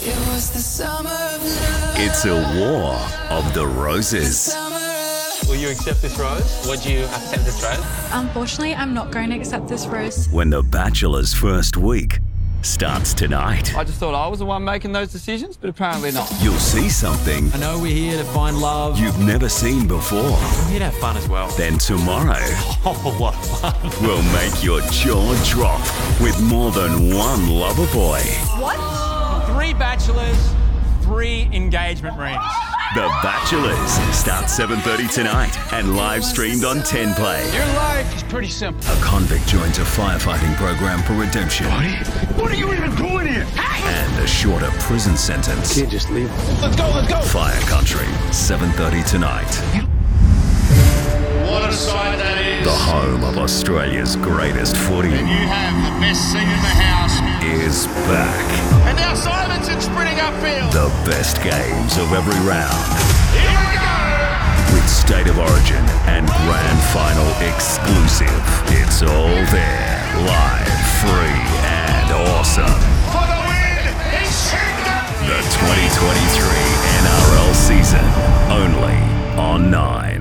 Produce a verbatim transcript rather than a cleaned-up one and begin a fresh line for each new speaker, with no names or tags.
It was the summer of love.
It's a war of the roses.
Summer.
Will you accept this rose? Would you accept this rose?
Unfortunately, I'm not going to accept this rose.
When The Bachelor's first week starts tonight,
I just thought I was the one making those decisions, but apparently not.
you'll see something
I know we're here to find love.
you've never seen before.
We're here to have fun as well.
Then tomorrow
Oh, what fun.
will make your jaw drop with more than one lover boy.
Three bachelors, three engagement rings.
The Bachelors starts seven thirty tonight and live streamed on ten play.
Your life is pretty simple.
A convict joins a firefighting program for redemption.
What are you even doing here?
And a shorter prison sentence.
Can't just leave.
Let's go, let's go.
Fire Country, seven thirty tonight.
What a sight that is.
The home of Australia's greatest footy
You have the best seat in the house.
is back.
And now Simonson sprinting upfield.
The best games of every round.
Here we go.
With State of Origin and Grand Final exclusive. It's all there, live, free, and awesome.
For the win. He's shaken.
The twenty twenty-three N R L season, only on Nine.